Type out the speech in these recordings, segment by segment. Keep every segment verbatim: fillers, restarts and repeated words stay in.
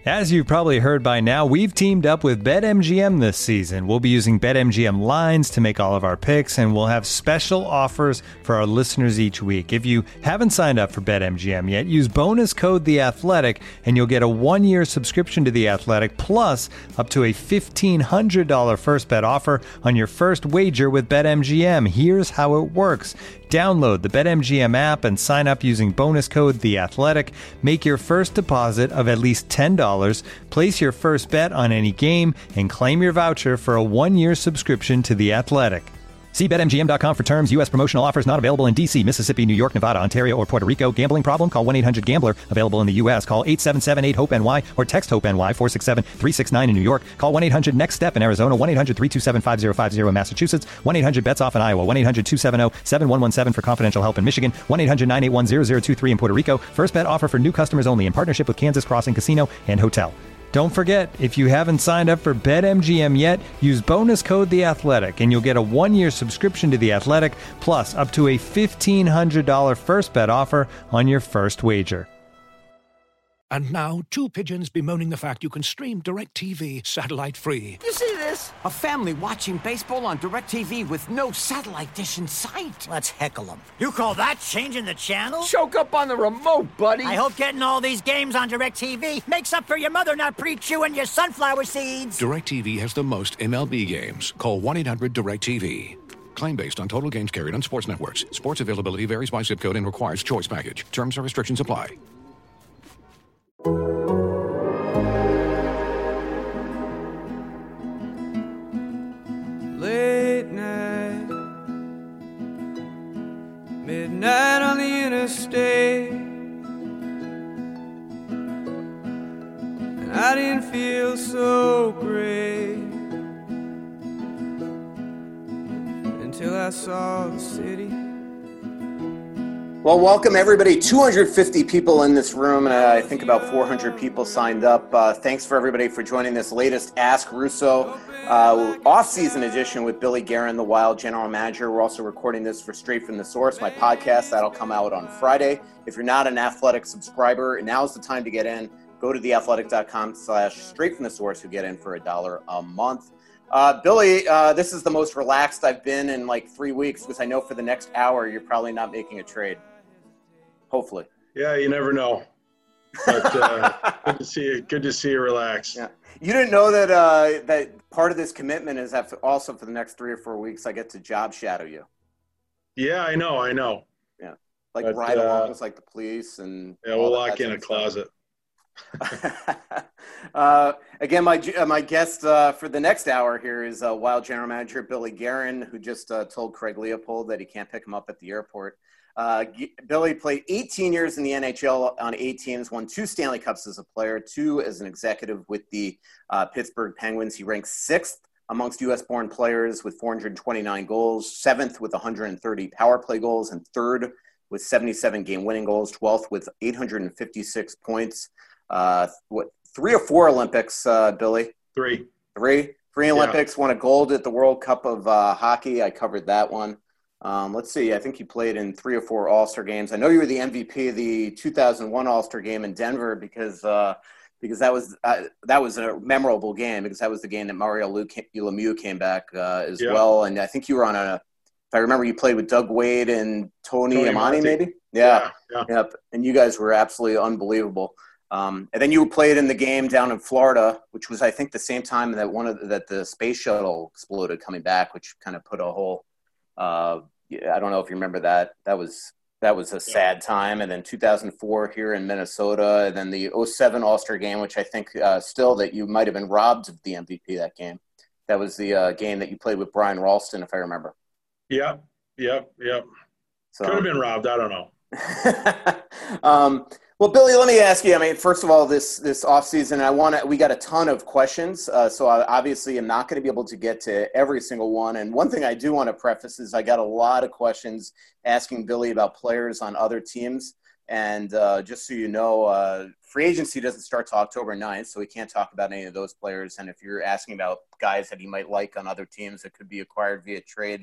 As you've probably heard by now, we've teamed up with BetMGM this season. We'll be using BetMGM lines to make all of our picks, and we'll have special offers for our listeners each week. If you haven't signed up for BetMGM yet, use bonus code The Athletic, and you'll get a one-year subscription to The Athletic, plus up to a fifteen hundred dollars first bet offer on your first wager with BetMGM. Here's how it works. Download the BetMGM app and sign up using bonus code The Athletic. Make your first deposit of at least ten dollars. Place your first bet on any game and claim your voucher for a one-year subscription to The Athletic. See Bet M G M dot com for terms. U S promotional offers not available in D C, Mississippi, New York, Nevada, Ontario, or Puerto Rico. Gambling problem? Call one eight hundred gambler. Available in the U S. Call eight seven seven eight hope N Y or text HOPE-NY four six seven three six nine in New York. Call one eight hundred next step in Arizona. one eight hundred three two seven five zero five zero in Massachusetts. one eight hundred bets off in Iowa. one eight hundred two seven zero seven one one seven for confidential help in Michigan. one eight hundred nine eight one zero zero two three in Puerto Rico. First bet offer for new customers only in partnership with Kansas Crossing Casino and Hotel. Don't forget, if you haven't signed up for BetMGM yet, use bonus code The Athletic, and you'll get a one-year subscription to The Athletic, plus up to a fifteen hundred dollars first bet offer on your first wager. And now, two pigeons bemoaning the fact you can stream DirecTV satellite-free. You see this? A family watching baseball on DirecTV with no satellite dish in sight. Let's heckle them. You call that changing the channel? Choke up on the remote, buddy. I hope getting all these games on DirecTV makes up for your mother not pre-chewing your sunflower seeds. DirecTV has the most M L B games. Call one eight hundred direct T V. Claim based on total games carried on sports networks. Sports availability varies by zip code and requires choice package. Terms and restrictions apply. Late night, midnight on the interstate, and I didn't feel so great until I saw the city. Well, welcome everybody. two hundred fifty people in this room, and I think about four hundred people signed up. Uh, thanks for everybody for joining this latest Ask Russo uh, off-season edition with Billy Guerin, the Wild general manager. We're also recording this for Straight from the Source, my podcast. That'll come out on Friday. If you're not an Athletic subscriber, now's the time to get in. Go to theathletic.com slash straight from the source. You'll get in for a dollar a month. Uh, Billy, uh, this is the most relaxed I've been in like three weeks because I know for the next hour you're probably not making a trade. Hopefully. Yeah, you never know. But uh, good to see you. Good to see you relax. Yeah. You didn't know that uh, that part of this commitment is that also for the next three or four weeks I get to job shadow you. Yeah, I know. I know. Yeah, like but, ride uh, along with like the police and. Yeah, we'll lock in a closet. uh, again, my my guest uh, for the next hour here is uh, Wild general manager Billy Guerin, who just uh, told Craig Leopold that he can't pick him up at the airport. Uh, Billy played eighteen years in the N H L on eight teams, won two Stanley Cups as a player, two as an executive with the uh, Pittsburgh Penguins. He ranks sixth amongst U S-born players with four hundred twenty-nine goals, seventh with one hundred thirty power play goals, and third with seventy-seven game-winning goals, twelfth with eight hundred fifty-six points. Uh, what, three or four Olympics, uh, Billy? Three. Three? Three Olympics, yeah. Won a gold at the World Cup of uh, Hockey. I covered that one. Um, let's see. I think you played in three or four All-Star games. I know you were the M V P of the two thousand one All-Star game in Denver because uh, because that was uh, that was a memorable game because that was the game that Mario Lemieux came back uh, as yeah. well. And I think you were on a. If I remember, you played with Doug Wade and Tony, Tony Amani, maybe. Yeah. Yeah, yeah. Yep. And you guys were absolutely unbelievable. Um, and then you played in the game down in Florida, which was I think the same time that one of the, that the space shuttle exploded coming back, which kind of put a whole. Uh, I don't know if you remember that. That was that was a sad time. And then two thousand four here in Minnesota, and then the oh seven All-Star game, which I think uh, still that you might have been robbed of the M V P that game. That was the uh, game that you played with Brian Ralston, if I remember. Yep, yep, yep. So, could have been robbed. I don't know. um, well, Billy, let me ask you. I mean, first of all, this this offseason, I want to. We got a ton of questions, uh, so I obviously am not going to be able to get to every single one. And one thing I do want to preface is I got a lot of questions asking Billy about players on other teams. And uh, just so you know, uh, free agency doesn't start till October ninth, so we can't talk about any of those players. And if you're asking about guys that he might like on other teams that could be acquired via trade,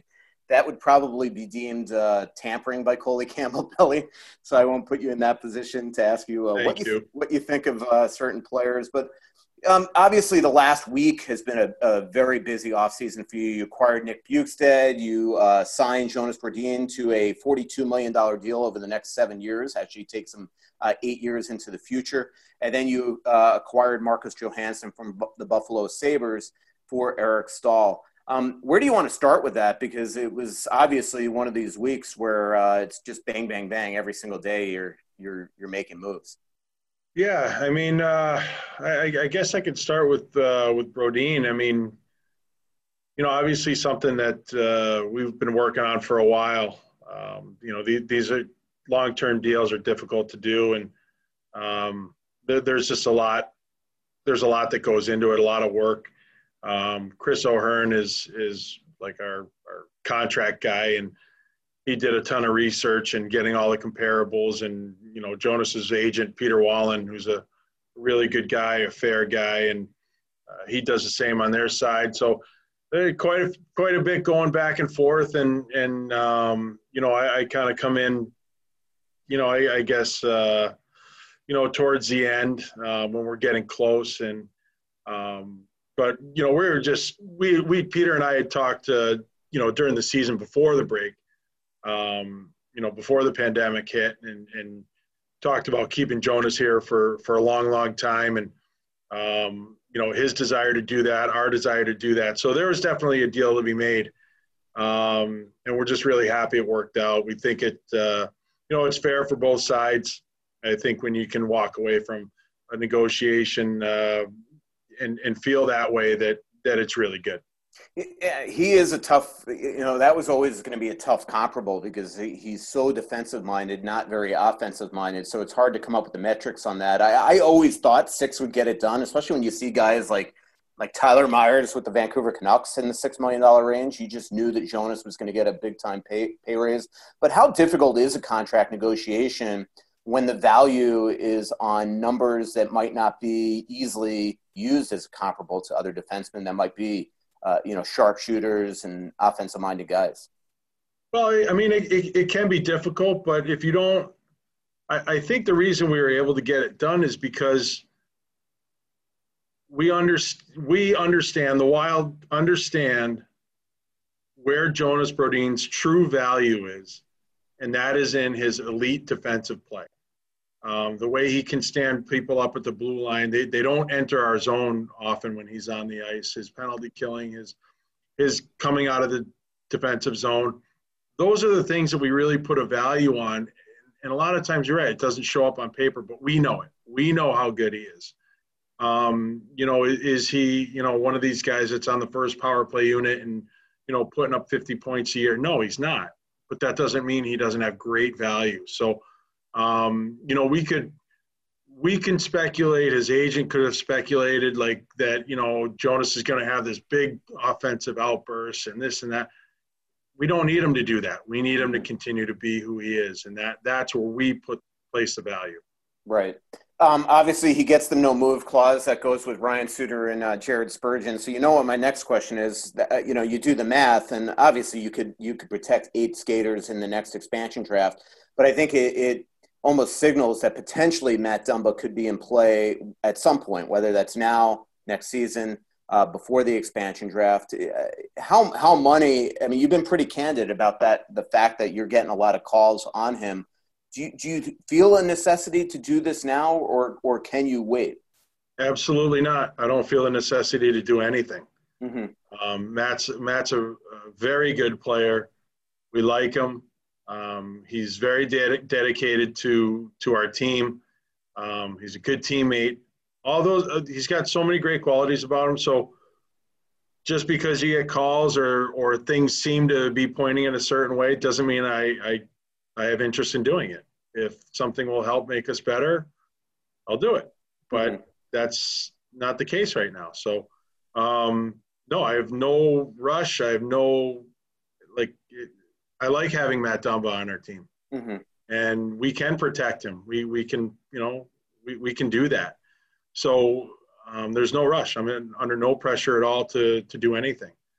that would probably be deemed uh, tampering by Coley Campbell Belly. So I won't put you in that position to ask you, uh, what, you, th- what you think of uh, certain players. But um, obviously the last week has been a, a very busy offseason for you. You acquired Nick Bjugstad. You uh, signed Jonas Brodin to a forty-two million dollars deal over the next seven years. Actually takes him uh, eight years into the future. And then you uh, acquired Marcus Johansson from B- the Buffalo Sabres for Eric Staal. Um, where do you want to start with that? Because it was obviously one of these weeks where uh, it's just bang, bang, bang every single day. You're you're you're making moves. Yeah, I mean, uh, I, I guess I could start with uh, with Brodin. I mean, you know, obviously something that uh, we've been working on for a while. Um, you know, the, these are long-term deals are difficult to do, and um, there, there's just a lot. There's a lot that goes into it, a lot of work. Um, Chris O'Hearn is is like our, our contract guy, and he did a ton of research and getting all the comparables. And you know, Jonas's agent Peter Wallen, who's a really good guy, a fair guy, and uh, he does the same on their side. So there's quite a, quite a bit going back and forth. And and um, you know, I, I kind of come in, you know, I, I guess uh, you know, towards the end uh, when we're getting close. And um, But, you know, we were just we, – we Peter and I had talked, uh, you know, during the season before the break, um, you know, before the pandemic hit, and, and talked about keeping Jonas here for, for a long, long time. And, um, you know, his desire to do that, our desire to do that. So there was definitely a deal to be made. Um, and we're just really happy it worked out. We think it, uh, you know, it's fair for both sides. I think when you can walk away from a negotiation uh, – and, and feel that way, that, that it's really good. Yeah, he is a tough, you know, that was always going to be a tough comparable because he, he's so defensive minded, not very offensive minded. So it's hard to come up with the metrics on that. I, I always thought six would get it done, especially when you see guys like, like Tyler Myers with the Vancouver Canucks in the six million dollars range. You just knew that Jonas was going to get a big time pay, pay raise. But how difficult is a contract negotiation when the value is on numbers that might not be easily used as comparable to other defensemen that might be, uh, you know, sharpshooters and offensive-minded guys? Well, I mean, it, it, it can be difficult, but if you don't I, – I think the reason we were able to get it done is because we, under, we understand, the Wild understand where Jonas Brodin's true value is, and that is in his elite defensive play. Um, the way he can stand people up at the blue line, they they don't enter our zone often when he's on the ice. His penalty killing, his his coming out of the defensive zone, those are the things that we really put a value on. And a lot of times, you're right, it doesn't show up on paper, but we know it. We know how good he is. Um, you know, is he, you know, one of these guys that's on the first power play unit and, you know, putting up fifty points a year? No, he's not. But that doesn't mean he doesn't have great value. So, um, you know, we could, we can speculate, his agent could have speculated like that, you know, Jonas is going to have this big offensive outburst and this and that. We don't need him to do that. We need him to continue to be who he is. And that that's where we put place the value. Right. Um, obviously, he gets the no-move clause that goes with Ryan Suter and uh, Jared Spurgeon. So you know what my next question is. That, uh, you know, you do the math, and obviously you could you could protect eight skaters in the next expansion draft. But I think it, it almost signals that potentially Matt Dumba could be in play at some point, whether that's now, next season, uh, before the expansion draft. Uh, how how money? I mean, you've been pretty candid about that. The fact that you're getting a lot of calls on him. Do you, do you feel a necessity to do this now, or or can you wait? Absolutely not. I don't feel a necessity to do anything. Mm-hmm. Um, Matt's Matt's a, a very good player. We like him. Um, he's very ded- dedicated to to our team. Um, he's a good teammate. All those uh, he's got so many great qualities about him. So just because you get calls or or things seem to be pointing in a certain way doesn't mean I I, I have interest in doing it. If something will help make us better, I'll do it. But mm-hmm. that's not the case right now. So um, no, I have no rush. I have no like. It, I like having Matt Dumba on our team, mm-hmm. and we can protect him. We we can, you know, we, we can do that. So um, there's no rush. I'm in, under no pressure at all to to do anything.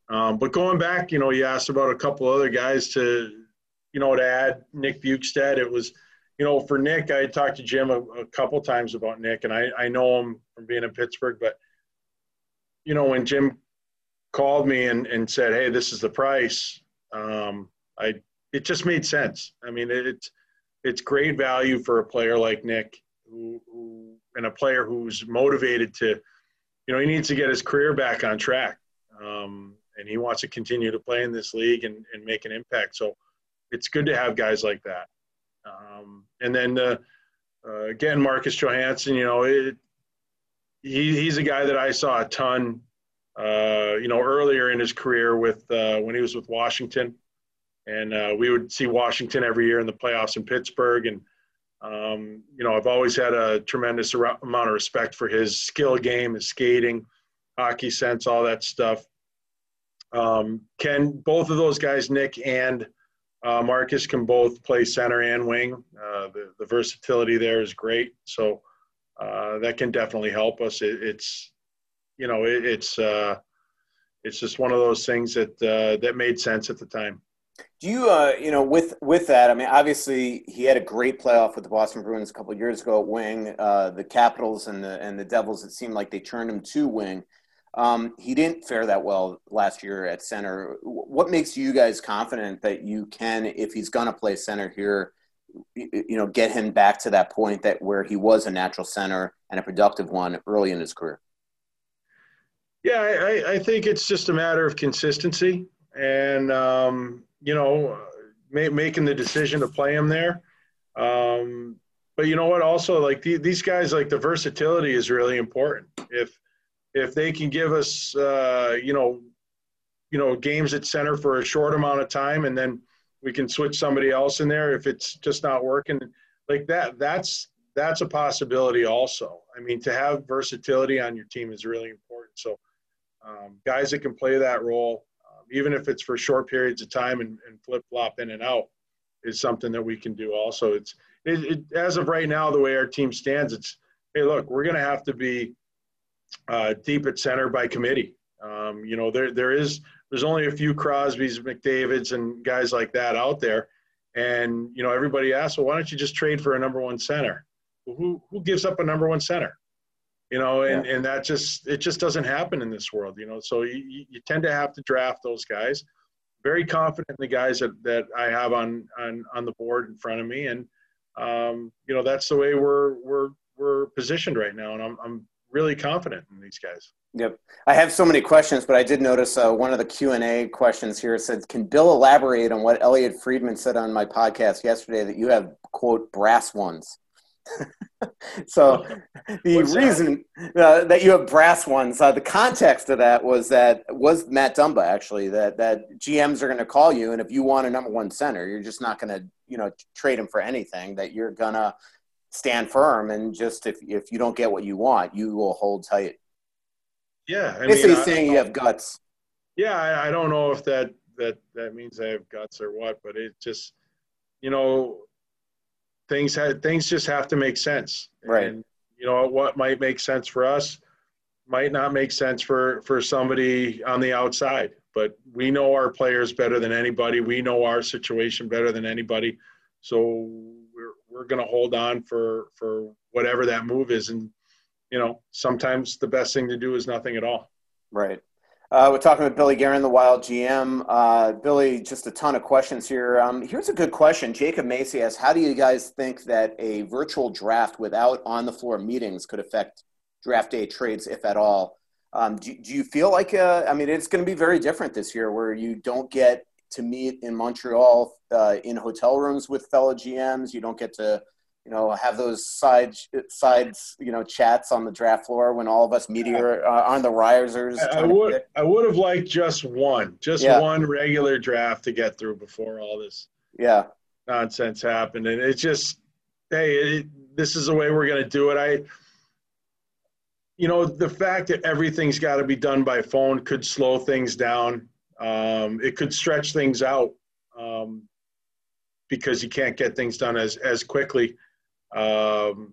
Um, but going back, you know, you asked about a couple other guys to, you know, to add Nick Bukestad. It was, you know, for Nick, I talked to Jim a, a couple times about Nick, and I, I know him from being in Pittsburgh. But, you know, when Jim called me and, and said, hey, this is the price, um, I it just made sense. I mean, it, it's it's great value for a player like Nick, who, who and a player who's motivated to, you know, he needs to get his career back on track. Um, and he wants to continue to play in this league and, and make an impact. So it's good to have guys like that. Um, and then, uh, uh, again, Marcus Johansson, you know, it, he, he's a guy that I saw a ton, uh, you know, earlier in his career with uh, when he was with Washington. And uh, we would see Washington every year in the playoffs in Pittsburgh. And, um, you know, I've always had a tremendous amount of respect for his skill game, his skating, hockey sense, all that stuff. Um, can both of those guys, Nick and uh, Marcus, can both play center and wing. Uh, the, the versatility there is great. So uh, that can definitely help us. It, it's, you know, it, it's uh, it's just one of those things that uh, that made sense at the time. Do you, uh, you know, with with that, I mean, obviously he had a great playoff with the Boston Bruins a couple of years ago at wing. Uh, the Capitals and the and the Devils, it seemed like they turned him to wing. Um, he didn't fare that well last year at center. What makes you guys confident that you can, if he's going to play center here, you know, get him back to that point that where he was a natural center and a productive one early in his career? Yeah, I, I think it's just a matter of consistency and, um, you know, ma- making the decision to play him there. Um, but you know what? Also, like the, these guys, like the versatility is really important. If if they can give us, uh, you know, you know, games at center for a short amount of time, and then we can switch somebody else in there if it's just not working, like that. That's that's a possibility also. I mean, to have versatility on your team is really important. So, um, guys that can play that role, um, even if it's for short periods of time and, and flip flop in and out, is something that we can do. Also, it's it, it, as of right now, the way our team stands, it's hey, look, we're going to have to be uh, deep at center by committee. Um, you know, there there is there's only a few Crosbys, McDavids, and guys like that out there, and you know, everybody asks, well, why don't you just trade for a number one center? Well, who who gives up a number one center? You know, and, yeah. and that just it just doesn't happen in this world. You know, so you, you tend to have to draft those guys. Very confident in the guys that, that I have on, on on the board in front of me, and um, you know, that's the way we're we're we're positioned right now, and I'm I'm really confident in these guys. Yep. I have so many questions, but I did notice uh, one of the Q and A questions here said, can Bill elaborate on what Elliot Friedman said on my podcast yesterday that you have, quote, brass ones? So the What's reason that? Uh, that you have brass ones, uh, the context of that was that was Matt Dumba actually, that, that G Ms are going to call you. And if you want a number one center, you're just not going to, you know, trade him for anything, that you're going to stand firm. And just if, if you don't get what you want, you will hold tight. Yeah. I Basically mean, saying I, you have guts. Yeah. I, I don't know if that, that, that means I have guts or what, but it just, you know, things had, things just have to make sense. Right. And, you know, what might make sense for us might not make sense for, for somebody on the outside, but we know our players better than anybody. We know our situation better than anybody. So we're, we're going to hold on for, for whatever that move is. And, you know, sometimes the best thing to do is nothing at all. Right. Uh, we're talking with Billy Guerin, the Wild G M. Uh, Billy, just a ton of questions here. Um, here's a good question. Jacob Macy asks, how do you guys think that a virtual draft without on-the-floor meetings could affect draft day trades, if at all? Um, do, do you feel like, uh, I mean, it's going to be very different this year where you don't get to meet in Montreal uh, in hotel rooms with fellow G Ms. You don't get to, you know, have those side sides, you know, chats on the draft floor when all of us media are uh, on the risers. I, I would, I would have liked just one, just yeah. one regular draft to get through before all this yeah. nonsense happened. And it's just, hey, it, this is the way we're going to do it. I, you know, the fact that everything's got to be done by phone could slow things down. Um, it could stretch things out um, because you can't get things done as, as quickly. Um,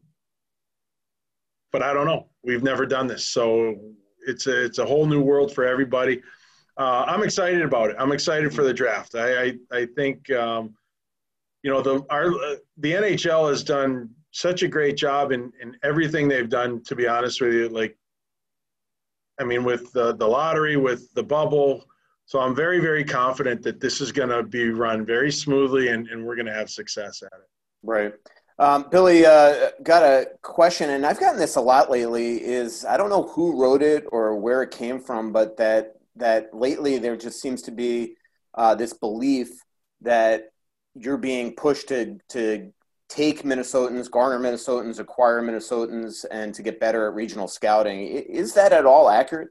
but I don't know. We've never done this. So it's a, it's a whole new world for everybody. uh, I'm excited about it. I'm excited for the draft. I I, I think um, you know the our uh, the N H L has done such a great job in in everything they've done. To be honest with you, like I mean, with the the lottery, with the bubble. So I'm very, very confident that this is going to be run very smoothly, and, and we're going to have success at it. Right. Um, Billy, uh, got a question, and I've gotten this a lot lately, is I don't know who wrote it or where it came from, but that that lately there just seems to be uh, this belief that you're being pushed to to take Minnesotans, garner Minnesotans, acquire Minnesotans, and to get better at regional scouting. Is that at all accurate?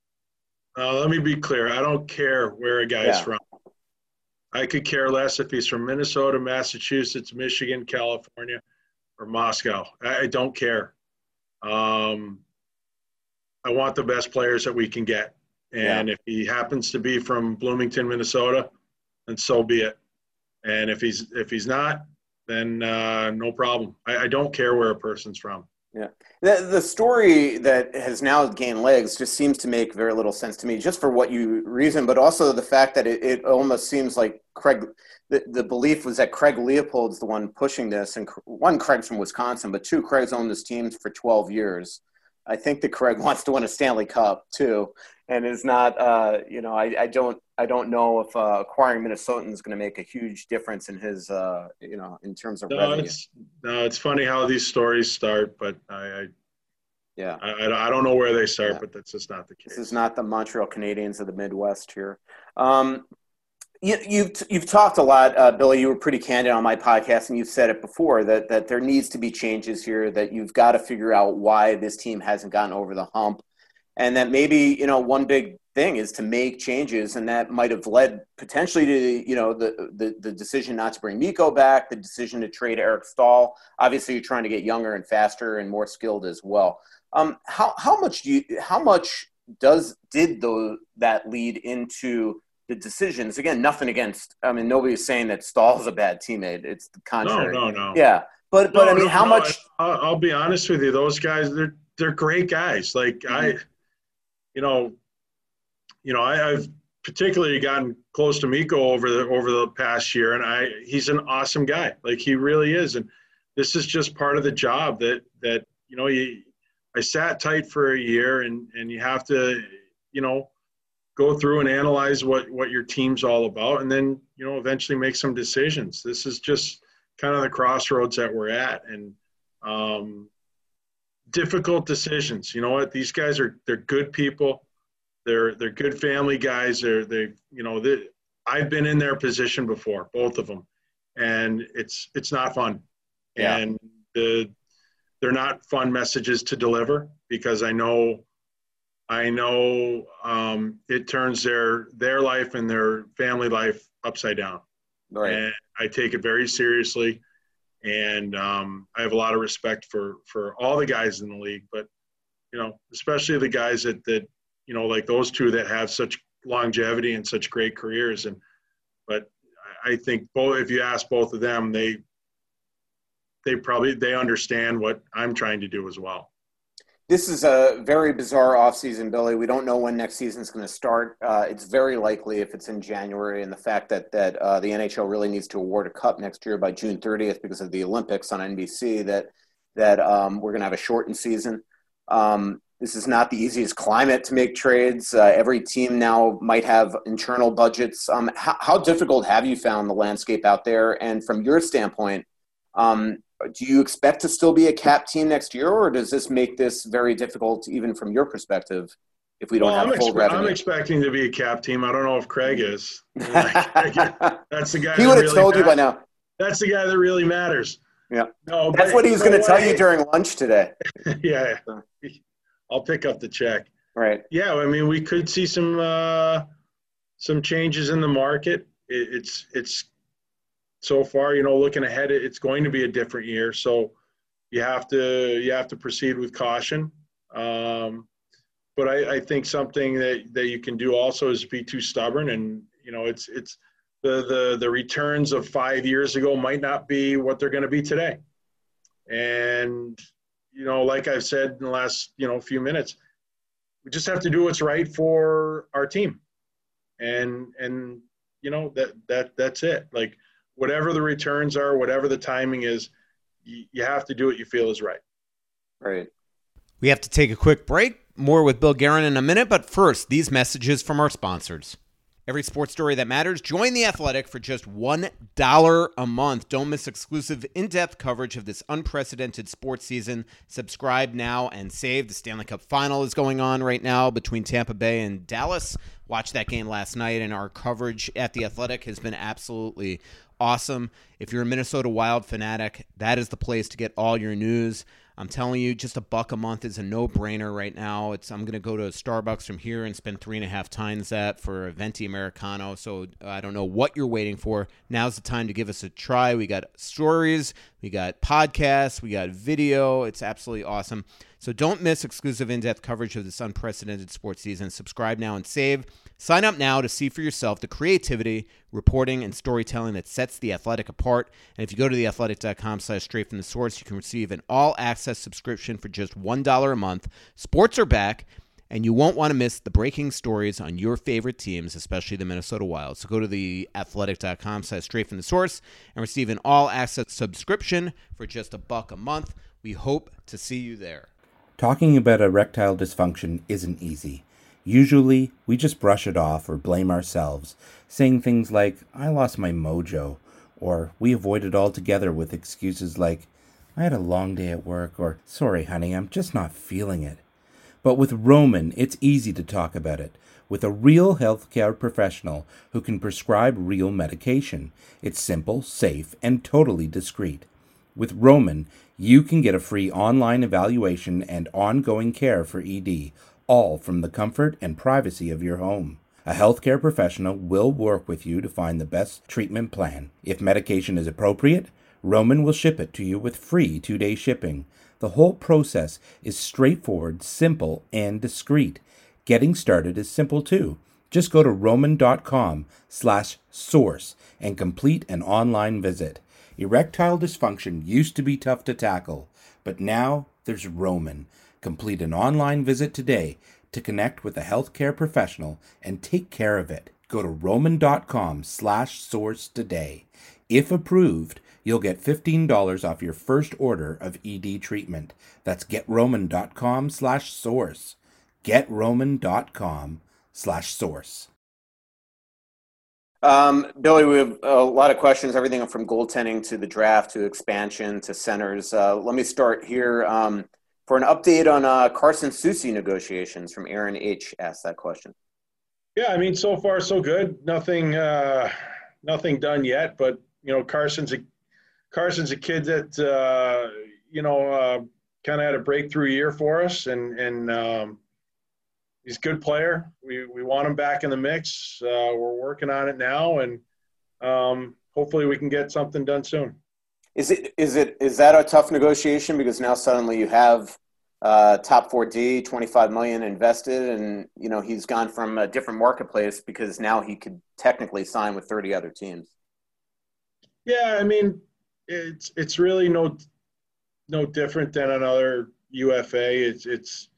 Uh, let me be clear. I don't care where a guy's Yeah. from. I could care less if he's from Minnesota, Massachusetts, Michigan, California, or Moscow. I, I don't care. Um, I want the best players that we can get. And Yeah. if he happens to be from Bloomington, Minnesota, then so be it. And if he's if he's not, then uh, no problem. I, I don't care where a person's from. Yeah. The, the story that has now gained legs just seems to make very little sense to me, just for what you reason, but also the fact that it, it almost seems like Craig, the, the belief was that Craig Leopold's the one pushing this. And one, Craig's from Wisconsin, but two, Craig's owned this team for twelve years. I think that Craig wants to win a Stanley Cup too. And is not, uh, you know, I, I don't, I don't know if uh, acquiring Minnesotans is going to make a huge difference in his, uh, you know, in terms of No, revenue. it's no, it's funny how these stories start, but I, I Yeah. I, I don't know where they start, Yeah. but that's just not the case. This is not the Montreal Canadiens of the Midwest here. Um, you, you've you've talked a lot, uh, Billy. You were pretty candid on my podcast, and you've said it before that that there needs to be changes here. That you've got to figure out why this team hasn't gotten over the hump, and that maybe you know one big thing is to make changes, and that might have led potentially to you know the the, the decision not to bring Mikko back, the decision to trade Eric Stahl. Obviously, you're trying to get younger and faster and more skilled as well. Um, how how much do you how much does did those that lead into the decisions? Again, nothing against. I mean, nobody's saying that Stahl's a bad teammate. It's the contrary. No, no, no. Yeah, but but No, I mean, no, how no, much? I'll, I'll be honest with you. Those guys, they're they're great guys. Like Mm-hmm. I, you know, you know, I, I've particularly gotten close to Mikko over the over the past year, and I he's an awesome guy. Like he really is, and this is just part of the job that that you know you. I sat tight for a year, and, and you have to, you know, go through and analyze what, what your team's all about, and then, you know, eventually make some decisions. This is just kind of the crossroads that we're at, and um, difficult decisions. You know what? These guys are they're good people. They're they're good family guys. They're they you know they, I've been in their position before, both of them, and it's it's not fun. Yeah. And the they're not fun messages to deliver because I know, I know um, it turns their their life and their family life upside down. Right. And I take it very seriously, and um, I have a lot of respect for for all the guys in the league, but you know, especially the guys that that you know, like those two that have such longevity and such great careers. And but I think both, if you ask both of them, they. They probably they understand what I'm trying to do as well. This is a very bizarre offseason, Billy. We don't know when next season is going to start. Uh, it's very likely if it's in January, and the fact that that uh, the N H L really needs to award a cup next year by June thirtieth because of the Olympics on N B C, that that um, we're going to have a shortened season. Um, this is not the easiest climate to make trades. Uh, every team now might have internal budgets. Um, how, how difficult have you found the landscape out there? And from your standpoint, um, do you expect to still be a cap team next year, or does this make this very difficult, even from your perspective, if we don't well, have I'm full expe- revenue? I'm expecting to be a cap team. I don't know if Craig is. That's the guy. He that would have really told you by matters. now. That's the guy that really matters. Yeah, no, that's but, what he was you know going to tell what? you during lunch today. Yeah, I'll pick up the check. Right. Yeah, I mean, we could see some uh, some changes in the market. It, it's it's so far, you know, looking ahead, it's going to be a different year. So you have to you have to proceed with caution. Um, but I, I think something that, that you can do also is be too stubborn, and you know, it's it's the the the returns of five years ago might not be what they're going to be today. And you know, like I've said in the last you know few minutes, we just have to do what's right for our team. and and you know that that that's it. Like whatever the returns are, whatever the timing is, you, you have to do what you feel is right. Right. We have to take a quick break. More with Bill Guerin in a minute, but first, these messages from our sponsors. Every sports story that matters, join The Athletic for just one dollar a month. Don't miss exclusive in-depth coverage of this unprecedented sports season. Subscribe now and save. The Stanley Cup Final is going on right now between Tampa Bay and Dallas. Watched that game last night, and our coverage at The Athletic has been absolutely awesome. If you're a Minnesota Wild fanatic, that is the place to get all your news. I'm telling you, just a buck a month is a no-brainer right now. It's I'm going to go to Starbucks from here and spend three and a half times that for a venti Americano. So I don't know what you're waiting for. Now's the time to give us a try. We got stories, we got podcasts, we got video. It's absolutely awesome. So don't miss exclusive in-depth coverage of this unprecedented sports season. Subscribe now and save. Sign up now to see for yourself the creativity, reporting, and storytelling that sets The Athletic apart. And if you go to theathletic.com slash straight from the source, you can receive an all-access subscription for just one dollar a month. Sports are back, and you won't want to miss the breaking stories on your favorite teams, especially the Minnesota Wild. So go to theathletic.com slash straight from the source and receive an all-access subscription for just a buck a month. We hope to see you there. Talking about erectile dysfunction isn't easy. Usually, we just brush it off or blame ourselves, saying things like, I lost my mojo, or we avoid it altogether with excuses like, I had a long day at work, or sorry honey, I'm just not feeling it. But with Roman, it's easy to talk about it, with a real healthcare professional who can prescribe real medication. It's simple, safe, and totally discreet. With Roman, you can get a free online evaluation and ongoing care for E D, all from the comfort and privacy of your home. A healthcare professional will work with you to find the best treatment plan. If medication is appropriate, Roman will ship it to you with free two-day shipping. The whole process is straightforward, simple, and discreet. Getting started is simple too. Just go to roman.com slash source and complete an online visit. Erectile dysfunction used to be tough to tackle, but now there's Roman. Complete an online visit today to connect with a healthcare professional and take care of it. Go to roman.com slash source today. If approved, you'll get fifteen dollars off your first order of E D treatment. That's getroman.com slash source. Getroman.com slash source. Um, Billy, we have a lot of questions, everything from goaltending to the draft to expansion to centers. Uh, let me start here. Um, for an update on uh, Carson Soucy negotiations from Aaron H. asked that question. Yeah, I mean, so far so good. Nothing, uh, nothing done yet. But you know, Carson's a Carson's a kid that uh, you know uh, kind of had a breakthrough year for us, and and um, he's a good player. We we want him back in the mix. Uh, we're working on it now, and um, hopefully we can get something done soon. Is it is it is that a tough negotiation because now suddenly you have uh, top four D, twenty-five million invested, and you know he's gone from a different marketplace because now he could technically sign with thirty other teams. Yeah, I mean it's it's really no no different than another U F A. It's it's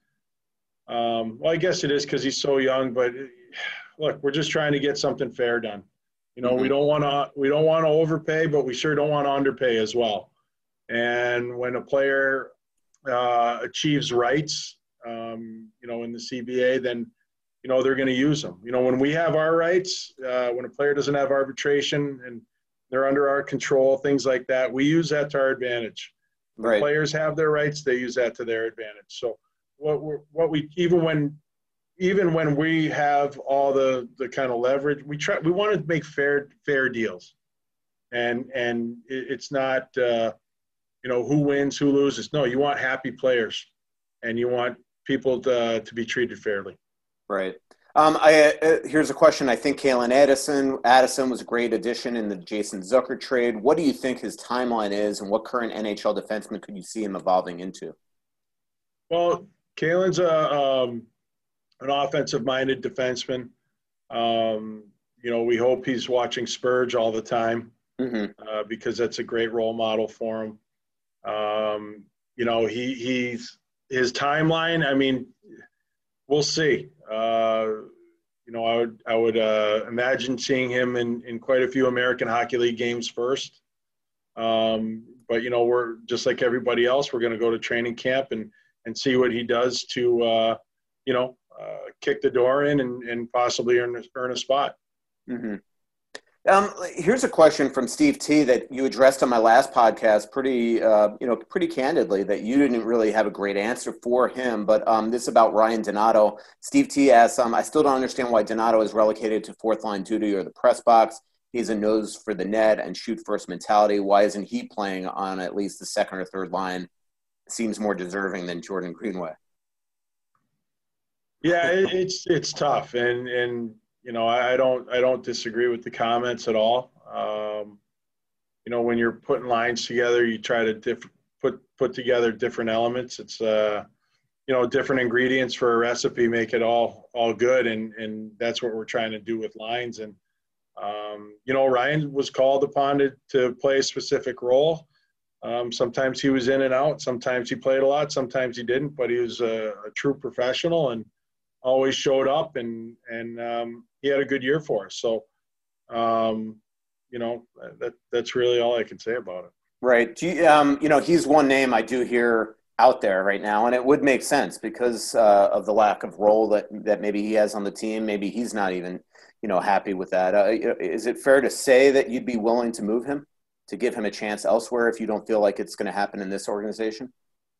um, well, I guess it is because he's so young. But look, we're just trying to get something fair done. You know, mm-hmm. we don't want to we don't want to overpay, but we sure don't want to underpay as well. And when a player uh, achieves rights, um, you know, in the C B A, then you know they're going to use them. You know, when we have our rights, uh, when a player doesn't have arbitration and they're under our control, things like that, we use that to our advantage. Right. When players have their rights, they use that to their advantage. So what we're, what we even when even when we have all the, the kind of leverage, we try we want to make fair fair deals, and and it, it's not uh, you know who wins, who loses. No, you want happy players, and you want people to to be treated fairly. Right. Um, I, uh, here's a question. I think Kalen Addison, Addison was a great addition in the Jason Zucker trade. What do you think his timeline is, and what current N H L defenseman could you see him evolving into? Well, Kalen's a, um, an offensive-minded defenseman. Um, you know, we hope he's watching Spurge all the time mm-hmm. uh, because that's a great role model for him. Um, you know, he he's his timeline. I mean, we'll see. Uh, you know, I would I would uh, imagine seeing him in, in quite a few American Hockey League games first. Um, but, you know, we're just like everybody else. We're going to go to training camp and, and see what he does to, uh, you know, uh, kick the door in and, and possibly earn, earn a spot. Mm-hmm. Um, here's a question from Steve T that you addressed on my last podcast pretty, uh, you know, pretty candidly, that you didn't really have a great answer for him. But um, this is about Ryan Donato. Steve T asks, um, I still don't understand why Donato is relegated to fourth line duty or the press box. He's a nose for the net and shoot first mentality. Why isn't he playing on at least the second or third line? Seems more deserving than Jordan Greenway. Yeah, it, it's it's tough, and and you know I don't I don't disagree with the comments at all. Um, you know, when you're putting lines together, you try to diff- put put together different elements. It's uh, you know, different ingredients for a recipe make it all all good, and and that's what we're trying to do with lines. And um, you know, Ryan was called upon to to play a specific role. Um, sometimes he was in and out. Sometimes he played a lot. Sometimes he didn't. But he was a, a true professional and always showed up. And and um, he had a good year for us. So, um, you know, that that's really all I can say about it. Right. Do you, um, you know, he's one name I do hear out there right now, and it would make sense because uh, of the lack of role that that maybe he has on the team. Maybe he's not even, you know, happy with that. Uh, is it fair to say that you'd be willing to move him, to give him a chance elsewhere if you don't feel like it's going to happen in this organization?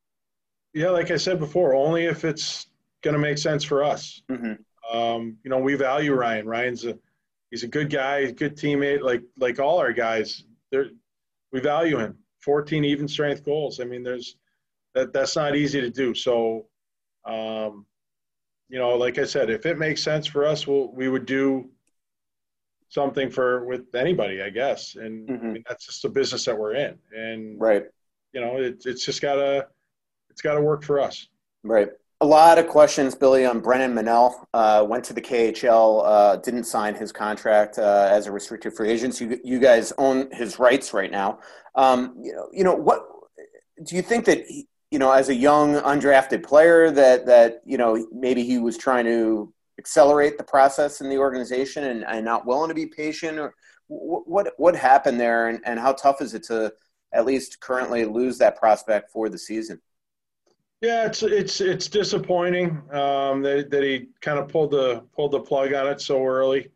Yeah, like I said before, only if it's going to make sense for us. Mm-hmm. Um, you know, we value Ryan. Ryan's a he's a good guy, a good teammate, like like all our guys. They're, we value him. fourteen even strength goals. I mean, there's that that's not easy to do. So, um, you know, like I said, if it makes sense for us, we'll we would do something for with anybody, I guess. And mm-hmm. I mean, that's just the business that we're in. And right, you know, it, it's just gotta it's gotta work for us. Right. A lot of questions, Billy, on Brennan Menell. Uh, went to the K H L, uh, didn't sign his contract uh, as a restricted free agent. So you, you guys own his rights right now. Um, you know, you know what? Do you think that he, you know, as a young undrafted player, that that you know maybe he was trying to accelerate the process in the organization and, and not willing to be patient, or what what happened there, and, and how tough is it to at least currently lose that prospect for the season? Yeah, it's it's it's disappointing um, that that he kind of pulled the pulled the plug on it so early.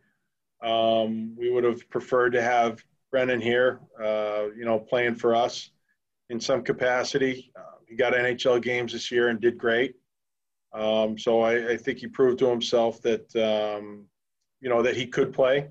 Um, we would have preferred to have Brennan here, uh, you know, playing for us in some capacity. Uh, he got N H L games this year and did great. Um, so I, I think he proved to himself that um, you know that he could play.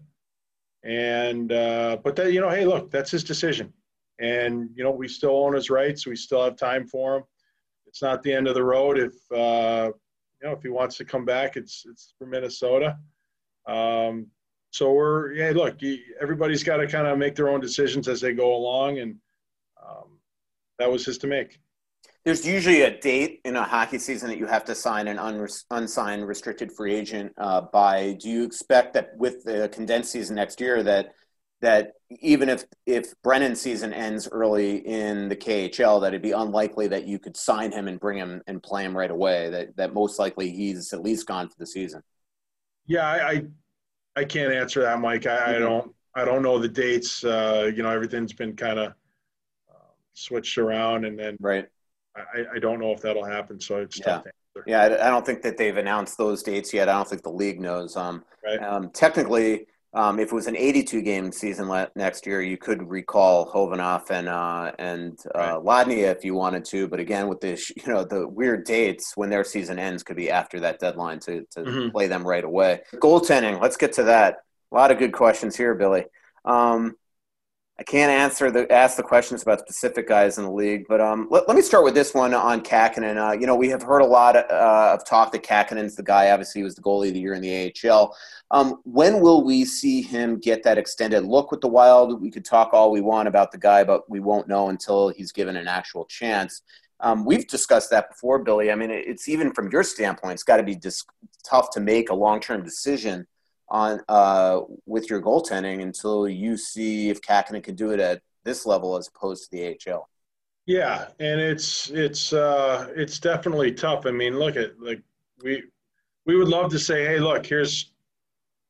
And uh, but that you know, hey, look, that's his decision, and you know we still own his rights. We still have time for him. It's not the end of the road. If uh, you know, if he wants to come back, it's it's for Minnesota. Um, so we're yeah. Look, everybody's got to kind of make their own decisions as they go along, and um, that was his to make. There's usually a date in a hockey season that you have to sign an unres- unsigned restricted free agent uh, by. Do you expect that with the condensed season next year that that even if, if Brennan's season ends early in the K H L, that it'd be unlikely that you could sign him and bring him and play him right away, that, that most likely he's at least gone for the season? Yeah, I I, I can't answer that, Mike. I, mm-hmm. I don't I don't know the dates. Uh, you know, everything's been kind of uh, switched around, and then right. I, I don't know if that'll happen, so it's yeah. tough to answer. Yeah, I don't think that they've announced those dates yet. I don't think the league knows. Um, right. um, technically, Um, if it was an eighty-two game season le- next year, you could recall Hovinoff and uh, and uh, right. Ladnia if you wanted to. But again, with this, you know, the weird dates when their season ends could be after that deadline to to mm-hmm. play them right away. Goaltending. Let's get to that. A lot of good questions here, Billy. Um, I can't answer the ask the questions about specific guys in the league, but um, let, let me start with this one on Kähkönen. Uh, you know, we have heard a lot of, uh, of talk that Kähkönen's the guy. Obviously, he was the goalie of the year in the A H L. Um, when will we see him get that extended look with the Wild? We could talk all we want about the guy, but we won't know until he's given an actual chance. Um, we've discussed that before, Billy. I mean, it's even from your standpoint, it's got to be dis- tough to make a long-term decision on uh, with your goaltending until you see if Kähkönen can do it at this level as opposed to the A H L. Yeah, and it's it's uh, it's definitely tough. I mean, look at like we we would love to say, hey, look, here's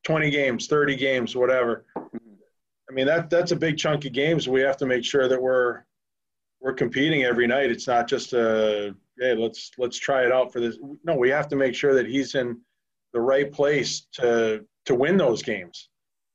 twenty games, thirty games, whatever. I mean, that that's a big chunk of games. We have to make sure that we're we're competing every night. It's not just a, hey, let's let's try it out for this. No, we have to make sure that he's in the right place to to win those games.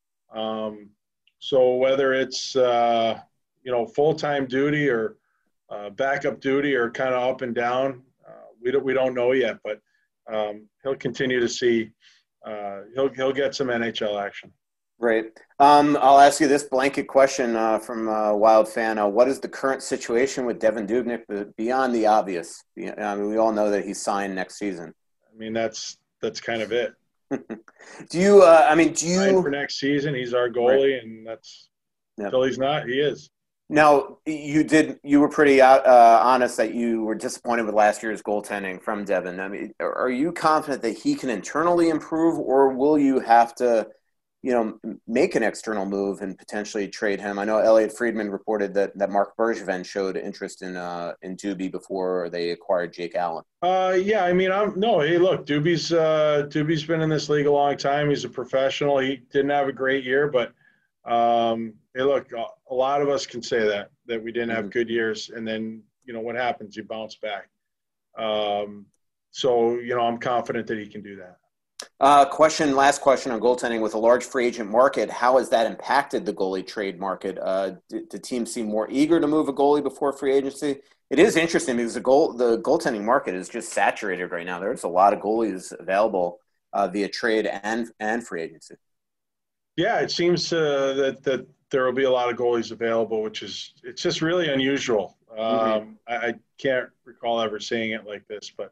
Um, so whether it's uh, you know, full-time duty or uh, backup duty or kind of up and down, uh, we don't we don't know yet. But um, he'll continue to see. Uh, he'll he'll get some N H L action. Great. Um, I'll ask you this blanket question uh, from a Wild fan. Uh, what is the current situation with Devan Dubnyk beyond the obvious? I mean, we all know that he's signed next season. I mean, that's that's kind of it. do you? Uh, I mean, do you? Signed for next season, he's our goalie, right. And that's yep. Until he's not, he is. Now, you did. You were pretty uh, honest that you were disappointed with last year's goaltending from Devan. I mean, are you confident that he can internally improve, or will you have to, you know, make an external move and potentially trade him? I know Elliot Friedman reported that, that Marc Bergevin showed interest in uh, in Doobie before they acquired Jake Allen. Uh, yeah, I mean, I'm no. Hey, look, Doobie's uh, Doobie's been in this league a long time. He's a professional. He didn't have a great year, but um, hey, look, a lot of us can say that that we didn't have mm-hmm. good years, and then you know what happens? You bounce back. Um, so you know, I'm confident that he can do that. Uh, question, last question on goaltending. With a large free agent market, how has that impacted the goalie trade market? Uh, do, do teams seem more eager to move a goalie before free agency? It is interesting because the goal, the goaltending market is just saturated right now. There's a lot of goalies available uh, via trade and and free agency. Yeah, it seems uh, that that there will be a lot of goalies available, which is it's just really unusual. Um, mm-hmm. I, I can't recall ever seeing it like this, but.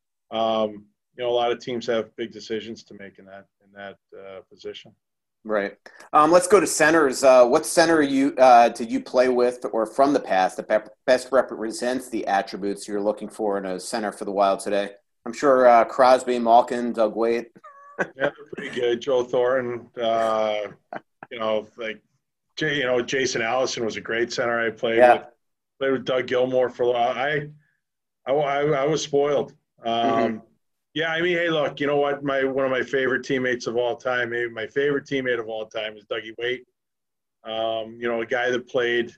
Um, You know, a lot of teams have big decisions to make in that in that uh, position. Right. Um, let's go to centers. Uh, what center you uh, did you play with, or from the past, that best represents the attributes you're looking for in a center for the Wild today? I'm sure uh, Crosby, Malkin, Doug Weight. Yeah, they're pretty good. Joe Thornton. Uh, you know, like Jay, you know, Jason Allison was a great center I played yeah. with. Played with Doug Gilmour for a while. I, I, I, I was spoiled. Um, mm-hmm. Yeah, I mean, hey, look, you know what? My one of my favorite teammates of all time, maybe my favorite teammate of all time is Dougie Weight. Um, you know, a guy that played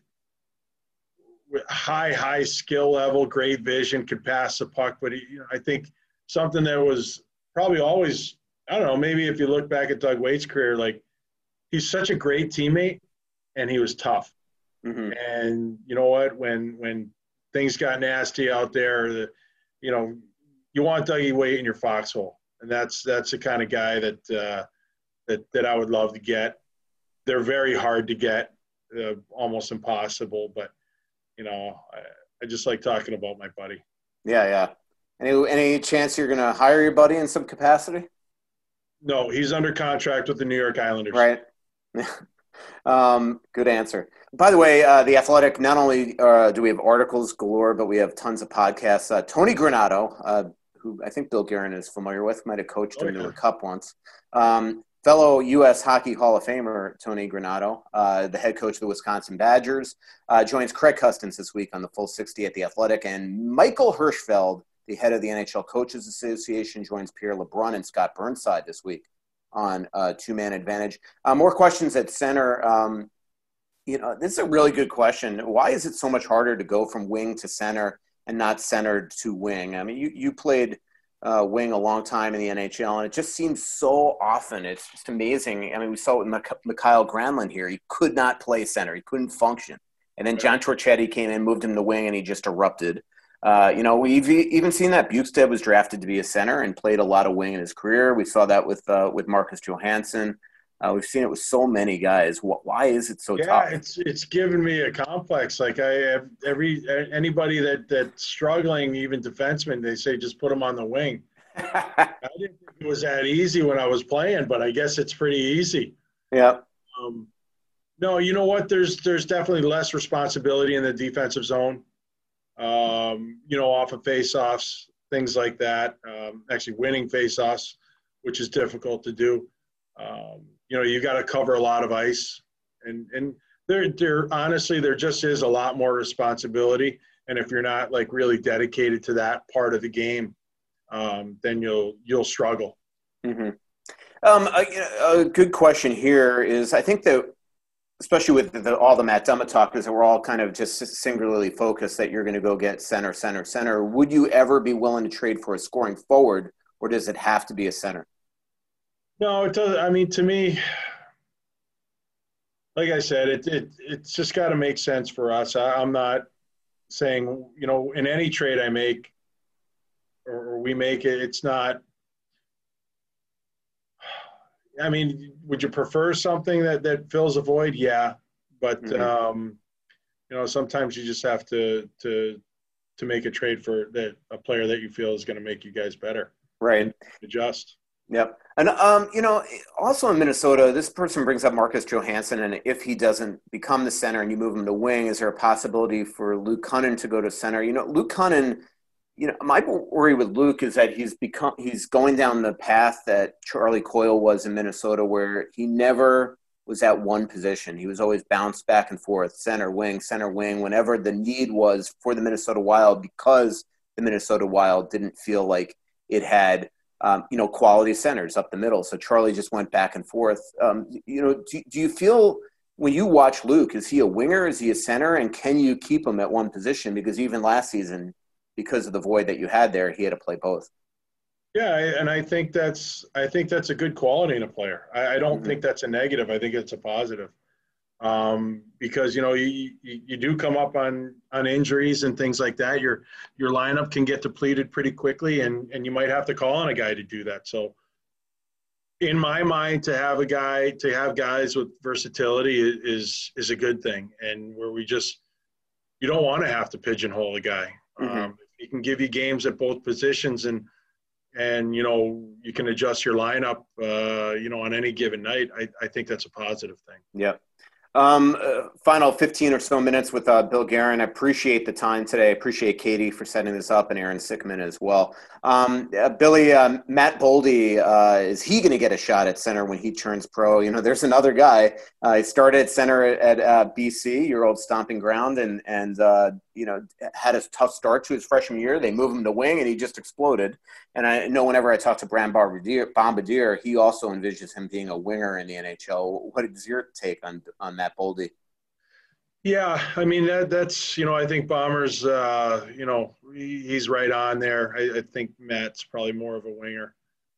with high, high skill level, great vision, could pass the puck. But he, you know, I think something that was probably always, I don't know, maybe if you look back at Doug Weight's career, like he's such a great teammate and he was tough. Mm-hmm. And you know what? When when things got nasty out there, the, you know, you want Dougie Weight in your foxhole, and that's that's the kind of guy that uh, that that I would love to get. They're very hard to get, uh, almost impossible. But you know, I, I just like talking about my buddy. Yeah, yeah. Any any chance you're going to hire your buddy in some capacity? No, he's under contract with the New York Islanders. Right. um, good answer. By the way, uh, The Athletic, not only uh, do we have articles galore, but we have tons of podcasts. Uh, Tony Granato, uh, who I think Bill Guerin is familiar with, might have coached him oh, yeah. to a cup once. Um, fellow U S Hockey Hall of Famer Tony Granato, uh, the head coach of the Wisconsin Badgers, uh, joins Craig Custance this week on the Full sixty at The Athletic. And Michael Hirschfeld, the head of the N H L Coaches Association, joins Pierre LeBrun and Scott Burnside this week on uh, Two-Man Advantage. Uh, more questions at center. Um, You know, this is a really good question. Why is it so much harder to go from wing to center and not centered to wing? I mean, you, you played uh, wing a long time in the N H L, and it just seems so often. It's just amazing. I mean, we saw it with Mik- Mikhail Granlund here. He could not play center. He couldn't function. And then John Torchetti came in, moved him to wing, and he just erupted. Uh, you know, we've even seen that Bukestad was drafted to be a center and played a lot of wing in his career. We saw that with uh, with Marcus Johansson. Uh, we've seen it with so many guys. Why is it so yeah, tough? Yeah, it's it's given me a complex. Like I have every anybody that that's struggling, even defensemen, they say just put them on the wing. I didn't think it was that easy when I was playing, but I guess it's pretty easy. Yeah. Um, no, you know what? There's there's definitely less responsibility in the defensive zone. Um, you know, off of faceoffs, things like that. Um, actually, winning faceoffs, which is difficult to do. Um, you know, you got to cover a lot of ice, and and there there honestly there just is a lot more responsibility. And if you're not like really dedicated to that part of the game, um, then you'll you'll struggle. Mm-hmm. Um, a, a good question here is, I think that, especially with the, all the Matt Dumba talk, is that we're all kind of just singularly focused that you're going to go get center, center, center. Would you ever be willing to trade for a scoring forward, or does it have to be a center? No, it doesn't. I mean, to me, like I said, it, it it's just got to make sense for us. I, I'm not saying, you know, in any trade I make or we make it, it's not. I mean, would you prefer something that, that fills a void? Yeah, but mm-hmm. um, you know, sometimes you just have to to to make a trade for that a player that you feel is going to make you guys better. Right. Adjust. Yep. And, um, you know, also in Minnesota, this person brings up Marcus Johansson, and if he doesn't become the center and you move him to wing, is there a possibility for Luke Kunin to go to center? You know, Luke Kunin, you know, my worry with Luke is that he's become he's going down the path that Charlie Coyle was in Minnesota, where he never was at one position. He was always bounced back and forth, center, wing, center, wing, whenever the need was for the Minnesota Wild, because the Minnesota Wild didn't feel like it had – Um, you know, quality centers up the middle. So Charlie just went back and forth. Um, you know, do, do you feel when you watch Luke, is he a winger? Is he a center? And can you keep him at one position? Because even last season, because of the void that you had there, he had to play both. Yeah, and I think that's I think that's a good quality in a player. I, I don't Mm-hmm. think that's a negative. I think it's a positive. Um, because, you know, you, you, you do come up on, on injuries and things like that. Your, your lineup can get depleted pretty quickly, and, and you might have to call on a guy to do that. So in my mind, to have a guy, to have guys with versatility is, is a good thing. And where we just, you don't want to have to pigeonhole a guy. Mm-hmm. Um, he can give you games at both positions, and, and, you know, you can adjust your lineup, uh, you know, on any given night. I, I think that's a positive thing. Yeah. Um, uh, final fifteen or so minutes with uh, Bill Guerin. I appreciate the time today. I appreciate Katie for setting this up, and Aaron Sickman as well. Um, uh, Billy, um, Matt Boldy, uh, is he going to get a shot at center when he turns pro? You know, there's another guy. Uh, he started at center at, at uh, B C, your old stomping ground, and, and uh, you know, had a tough start to his freshman year. They moved him to wing, and he just exploded. And I know whenever I talk to Bram Bombardier, Bombardier, he also envisions him being a winger in the N H L. What is your take on on Matt Boldy? Yeah, I mean, that, that's, you know, I think Bomber's, uh, you know, he, he's right on there. I, I think Matt's probably more of a winger.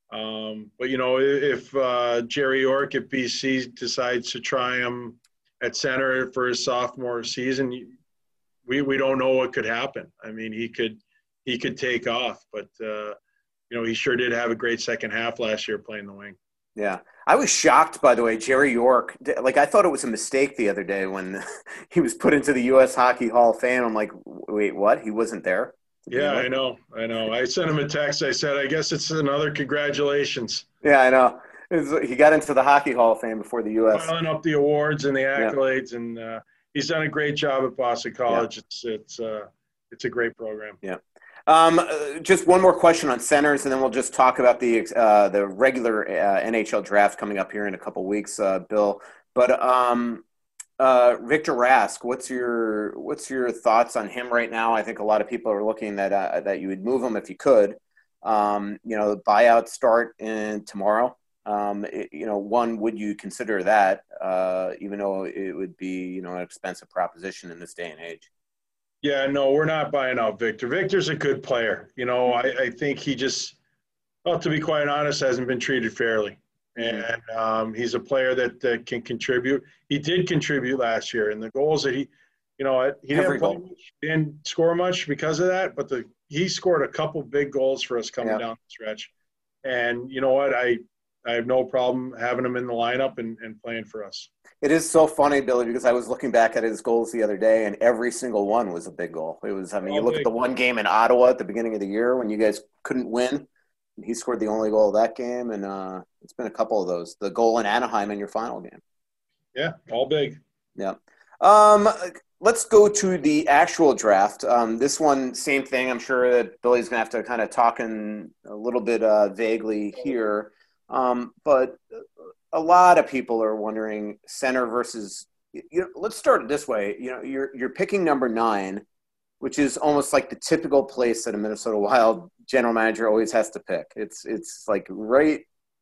Um, but, you know, if uh, Jerry York at B C decides to try him at center for his sophomore season, we, we don't know what could happen. I mean, he could he could take off, but, uh, you know, he sure did have a great second half last year playing the wing. Yeah. I was shocked, by the way, Jerry York. Like, I thought it was a mistake the other day when he was put into the U S Hockey Hall of Fame. I'm like, wait, what? He wasn't there? Yeah, I know. I know. I sent him a text. I said, I guess it's another congratulations. Yeah, I know. Was, he got into the Hockey Hall of Fame before the U S Piling up the awards and the accolades, yeah. and uh, he's done a great job at Boston College. Yeah. It's it's uh, it's a great program. Yeah. Um, uh, just one more question on centers, and then we'll just talk about the uh, the regular uh, N H L draft coming up here in a couple weeks, uh, Bill. But um, uh, Victor Rask, what's your what's your thoughts on him right now? I think a lot of people are looking that uh, that you would move him if you could. Um, you know, the buyout start in tomorrow. Um, it, you know, one, would you consider that, uh, even though it would be, you know, an expensive proposition in this day and age? Yeah, no, we're not buying out Victor. Victor's a good player. You know, I, I think he just, well, to be quite honest, hasn't been treated fairly. And um, he's a player that, that can contribute. He did contribute last year, and the goals that he, you know, he didn't, play much, didn't score much because of that, but the he scored a couple big goals for us coming yeah. down the stretch. And you know what? I, I have no problem having him in the lineup and, and playing for us. It is so funny, Billy, because I was looking back at his goals the other day, and every single one was a big goal. It was, I mean, you look at the one game in Ottawa at the beginning of the year when you guys couldn't win, and he scored the only goal of that game, and uh, it's been a couple of those. The goal in Anaheim in your final game. Yeah, all big. Yeah. Um, let's go to the actual draft. Um, this one, same thing. I'm sure that Billy's going to have to kind of talk in a little bit uh, vaguely here. Um, but a lot of people are wondering center versus, you know, let's start it this way. You know, you're, you're picking number nine, which is almost like the typical place that a Minnesota Wild general manager always has to pick. It's, it's like right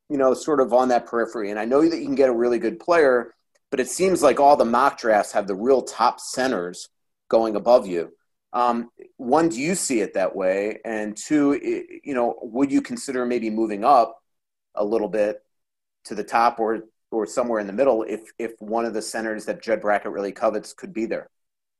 you know, sort of on that periphery. And I know that you can get a really good player, but it seems like all the mock drafts have the real top centers going above you. Um, one, do you see it that way? And two, it, you know, would you consider maybe moving up a little bit to the top or or somewhere in the middle if if one of the centers that Judd Brackett really covets could be there?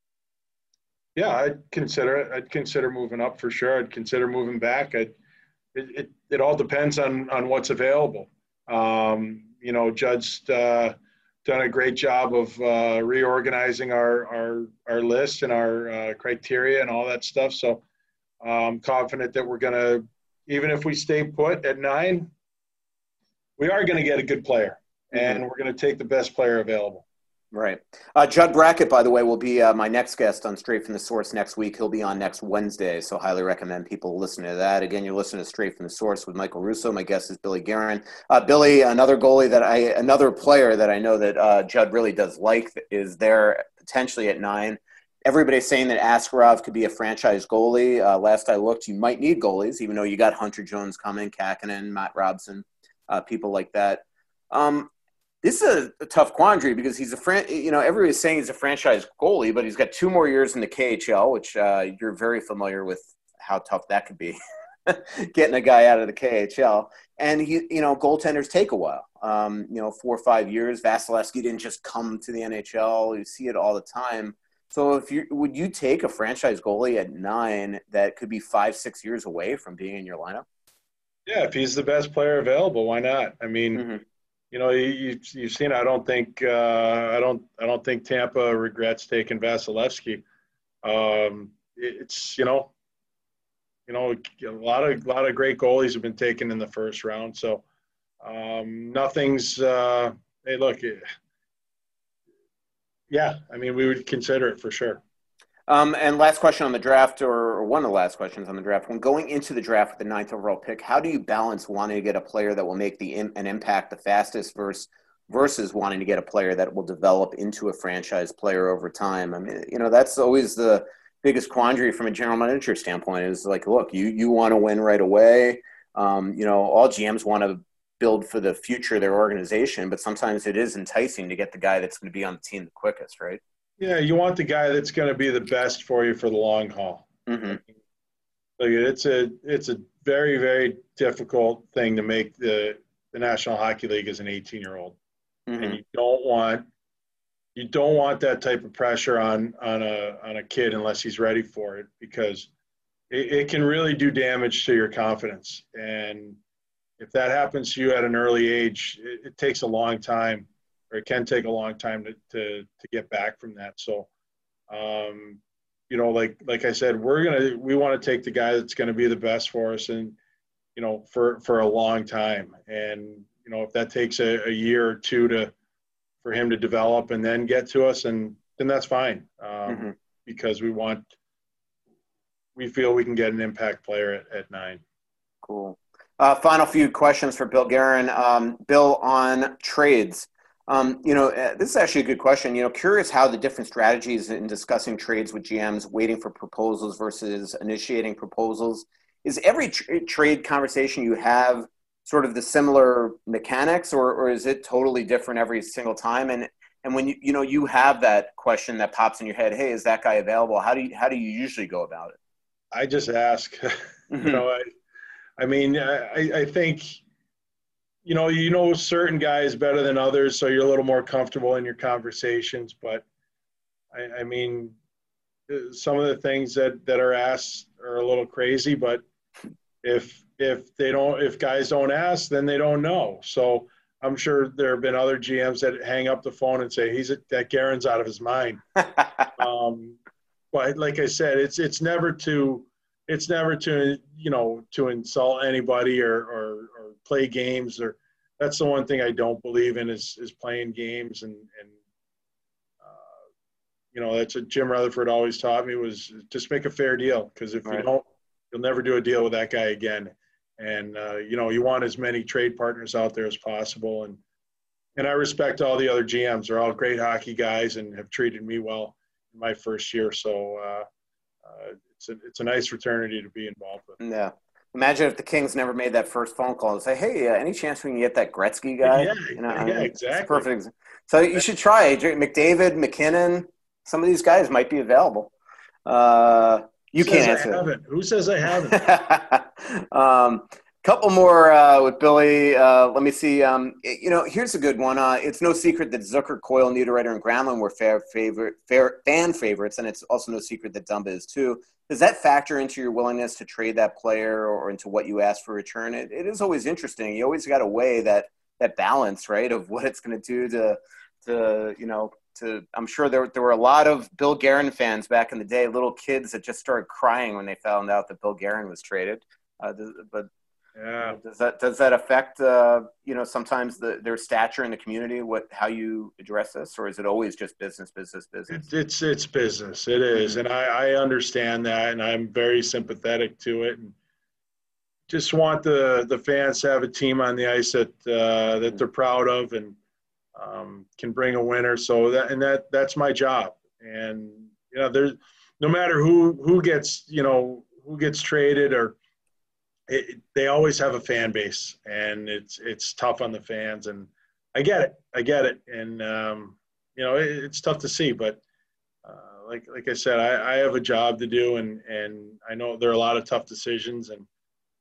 Yeah, I'd consider it. I'd consider moving up for sure. I'd consider moving back. I'd, it, it it all depends on on what's available. Um, you know, Judd's uh, done a great job of uh, reorganizing our our our list and our uh, criteria and all that stuff. So I'm confident that we're gonna, even if we stay put at nine, we are going to get a good player, and mm-hmm. we're going to take the best player available. Right. Uh, Judd Brackett, by the way, will be uh, my next guest on Straight from the Source next week. He'll be on next Wednesday, so highly recommend people listen to that. Again, you're listening to Straight from the Source with Michael Russo. My guest is Billy Guerin. Uh, Billy, another goalie that I, another player that I know that uh, Judd really does like is there potentially at nine. Everybody's saying that Askarov could be a franchise goalie. Uh, last I looked, you might need goalies, even though you got Hunter Jones coming, Kakkonen, Matt Robson, uh, people like that. Um, This is a, a tough quandary because he's a fran- you know, everybody's saying he's a franchise goalie, but he's got two more years in the K H L, which uh, you're very familiar with how tough that could be, getting a guy out of the K H L. And he, you know, goaltenders take a while. Um, you know, four or five years. Vasilevsky didn't just come to the N H L. You see it all the time. So, if you would you take a franchise goalie at nine that could be five, six years away from being in your lineup? Yeah, if he's the best player available, why not? I mean. Mm-hmm. You know, you, you've seen. I don't think. Uh, I don't. I don't think Tampa regrets taking Vasilevsky. Um, it's you know, you know, a lot of a lot of great goalies have been taken in the first round. So um, nothing's. Uh, hey, look. It, yeah, I mean, we would consider it for sure. Um, and last question on the draft, or, or one of the last questions on the draft. When going into the draft with the ninth overall pick, how do you balance wanting to get a player that will make the in, an impact the fastest versus versus wanting to get a player that will develop into a franchise player over time? I mean, you know, that's always the biggest quandary from a general manager standpoint. Is like, look, you you want to win right away. Um, you know, all G Ms want to build for the future of their organization, but sometimes it is enticing to get the guy that's going to be on the team the quickest, right? Yeah, you want the guy that's going to be the best for you for the long haul. Mm-hmm. Like it's a it's a very very difficult thing to make the the National Hockey League as an eighteen-year-old, mm-hmm. and you don't want you don't want that type of pressure on on a on a kid unless he's ready for it, because it, it can really do damage to your confidence. And if that happens to you at an early age, it, it takes a long time. Or it can take a long time to, to, to get back from that. So, um, you know, like like I said, we're gonna we want to take the guy that's going to be the best for us, and you know, for for a long time. And you know, if that takes a, a year or two to for him to develop and then get to us, and then that's fine, um, mm-hmm. because we want we feel we can get an impact player at, at nine. Cool. Uh, final few questions for Bill Guerin. Um, Bill, on trades. Um, you know, uh, this is actually a good question. You know, curious how the different strategies in discussing trades with G Ms, waiting for proposals versus initiating proposals. Is every tr- trade conversation you have sort of the similar mechanics, or, or is it totally different every single time? And and when you you know you have that question that pops in your head, hey, is that guy available? How do you how do you usually go about it? I just ask. Mm-hmm. you know, I I mean, I I think. You know, you know certain guys better than others, so you're a little more comfortable in your conversations. But, I, I mean, some of the things that, that are asked are a little crazy. But if if they don't, if guys don't ask, then they don't know. So I'm sure there have been other G Ms that hang up the phone and say, "He's a, that Guerin's out of his mind." um, but like I said, it's it's never to it's never to you know to insult anybody or or, or play games. Or that's the one thing I don't believe in is is playing games. And and uh, you know that's what Jim Rutherford always taught me, was just make a fair deal, because if right. you don't, you'll never do a deal with that guy again. And uh, you know you want as many trade partners out there as possible. And and I respect all the other G Ms. They're all great hockey guys and have treated me well in my first year. So uh, uh, it's a, it's a nice fraternity to be involved with. Yeah. Imagine if the Kings never made that first phone call and say, "Hey, uh, any chance we can get that Gretzky guy?" Yeah, you know, yeah, I mean, exactly. Perfect. So you should try McDavid, McKinnon. Some of these guys might be available. Uh, you Who can't says answer. I haven't? Who says I haven't? um, couple more uh, with Billy. Uh, let me see. Um, you know, here's a good one. Uh, it's no secret that Zucker, Coyle, Niederreiter, and Granlund were fair favorite, fair fan favorites, and it's also no secret that Dumba is too. Does that factor into your willingness to trade that player or into what you ask for return? It, it is always interesting. You always got to weigh that that balance, right, of what it's going to do to to you know to. I'm sure there there were a lot of Bill Guerin fans back in the day, little kids that just started crying when they found out that Bill Guerin was traded. Uh, but Yeah. Does that does that affect uh, you know sometimes the, their stature in the community? What how you address this, or is it always just business, business, business? It's it's, it's business. It is, Mm-hmm. and I, I understand that, and I'm very sympathetic to it. And just want the the fans to have a team on the ice that uh, that they're proud of and um, can bring a winner. So that and that that's my job. And you know, there's no matter who who gets you know who gets traded or. It, they always have a fan base, and it's it's tough on the fans, and I get it, I get it, and um, you know it, it's tough to see, but uh, like like I said, I, I have a job to do, and and I know there are a lot of tough decisions, and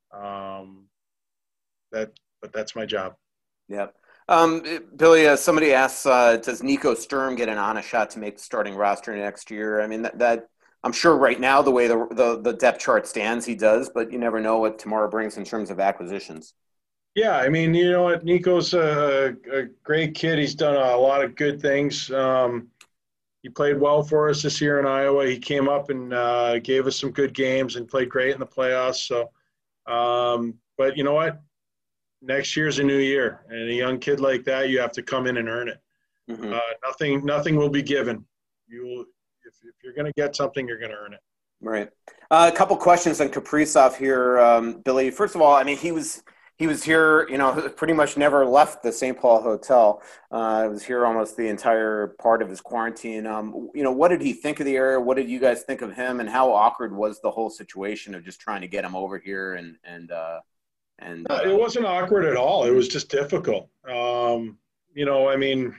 um, that but that's my job. Yeah, um, Billy. Uh, somebody asks, uh, does Nico Sturm get an honest shot to make the starting roster next year? I mean that that. I'm sure right now, the way the, the the depth chart stands, he does, but you never know what tomorrow brings in terms of acquisitions. Yeah, I mean, you know what? Nico's a, a great kid. He's done a lot of good things. Um, he played well for us this year in Iowa. He came up and uh, gave us some good games and played great in the playoffs. So, um, but you know what? Next year's a new year, and a young kid like that, you have to come in and earn it. Mm-hmm. Uh, nothing, nothing will be given. You will. If, if you're going to get something, you're going to earn it. Right. Uh, a couple questions on Kaprizov here, um, Billy. First of all, I mean, he was he was here, you know, pretty much never left the Saint Paul Hotel. Uh, he was here almost the entire part of his quarantine. Um, you know, what did he think of the area? What did you guys think of him? And how awkward was the whole situation of just trying to get him over here? And and uh, and uh, it wasn't awkward at all. It was just difficult. Um, you know, I mean.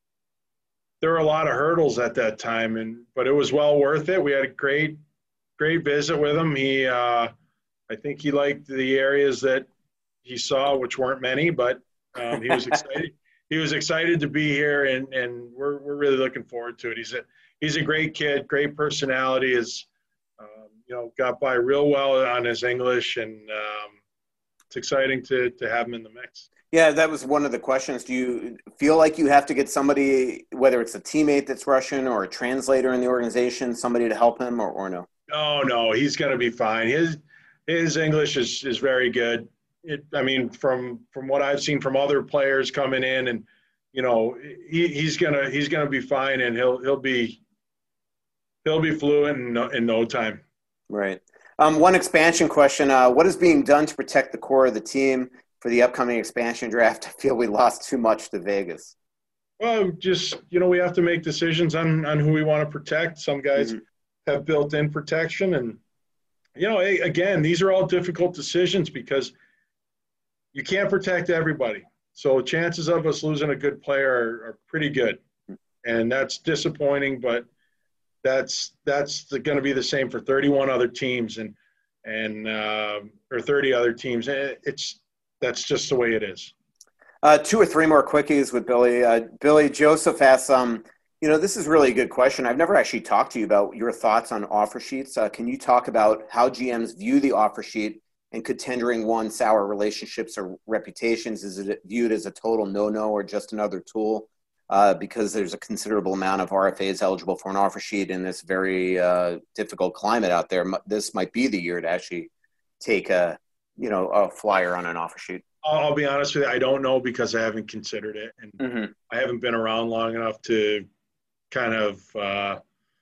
There were a lot of hurdles at that time, and but it was well worth it. We had a great, great visit with him. He, uh, I think he liked the areas that he saw, which weren't many, but um, he was excited. He was excited to be here, and, and we're we're really looking forward to it. He's a he's a great kid, great personality. Is um, you know got by real well on his English, and um, it's exciting to to have him in the mix. Yeah, that was one of the questions. Do you feel like you have to get somebody, whether it's a teammate that's Russian or a translator in the organization, somebody to help him, or, or no? No, no, he's going to be fine. His his English is, is very good. It, I mean, from from what I've seen from other players coming in, and you know, he, he's gonna he's gonna be fine, and he'll he'll be he'll be fluent in no, in no time. Right. Um, one expansion question: uh, what is being done to protect the core of the team for the upcoming expansion draft? I feel we lost too much to Vegas. Well, just, you know, we have to make decisions on, on who we want to protect. Some guys mm-hmm. have built-in protection. And, you know, again, these are all difficult decisions because you can't protect everybody. So chances of us losing a good player are, are pretty good. And that's disappointing, but that's that's going to be the same for thirty-one other teams and, and uh, or thirty other teams. It's That's just the way it is. Uh, two or three more quickies with Billy. Uh, Billy, Joseph asks, um, you know, this is really a good question. I've never actually talked to you about your thoughts on offer sheets. Uh, can you talk about how G Ms view the offer sheet, and could tendering one sour relationships or reputations? Is it viewed as a total no-no or just another tool? Uh, because there's a considerable amount of R F As eligible for an offer sheet in this very uh, difficult climate out there. This might be the year to actually take a, you know, a flyer on an offer sheet. I'll be honest with you. I don't know because I haven't considered it. And mm-hmm. I haven't been around long enough to kind of uh,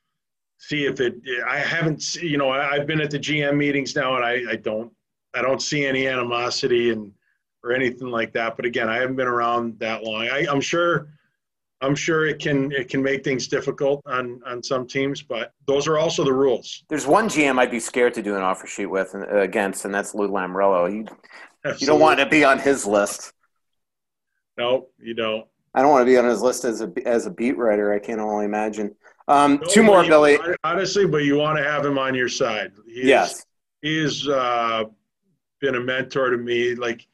see if it, I haven't, you know, I've been at the G M meetings now and I, I don't, I don't see any animosity and, or anything like that. But again, I haven't been around that long. I, I'm sure I'm sure it can it can make things difficult on, on some teams, but those are also the rules. There's one G M I'd be scared to do an offer sheet with uh, against, and that's Lou Lamoriello. You, you don't want to be on his list. No, you don't. I don't want to be on his list as a as a beat writer. I can only imagine. Um, no, two more, you, Billy. Honestly, but you want to have him on your side. He yes, is, he's uh, been a mentor to me. Like